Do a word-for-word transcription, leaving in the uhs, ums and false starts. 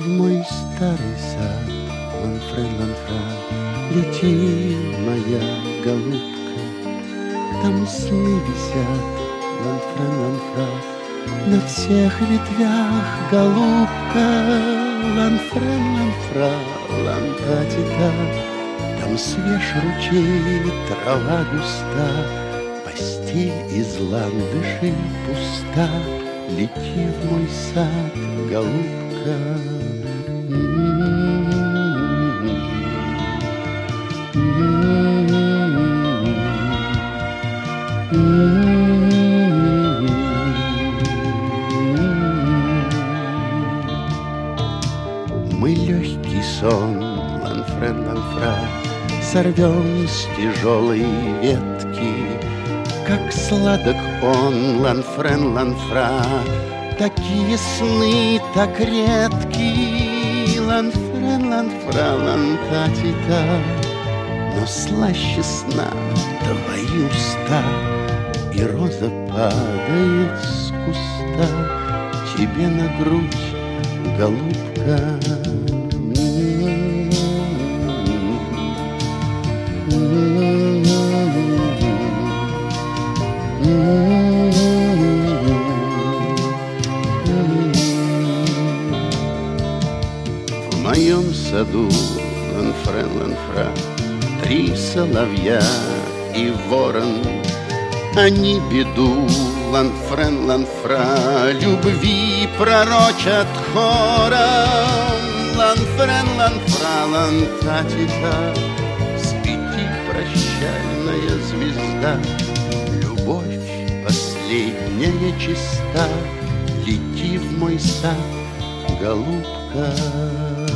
в мой старый сад, ланфре, ланфра, лети, моя голубка. Там сны висят, ланфре, ланфра, на всех ветвях, голубка. Ланфре, ланфра, лантатита, там свеж ручей, трава густа, постель из ландышей пуста. Лети в мой сад, голубка. Мы легкий сон, ланфре, ланфра, сорвем с тяжелой ветки. Как сладок он, ланфрен, ланфра, такие сны так редки. Ланфрен, ланфра, лантатита, но слаще сна твои уста. И роза падает с куста тебе на грудь, голубка. В моем саду, ланфре, ланфра, три соловья и ворон. Они беду, ланфрен, ланфра, любви пророчат хором. Ланфрен, ланфра, лантатита, свети, прощальная звезда. Любовь последняя чиста, лети в мой сад, голубка.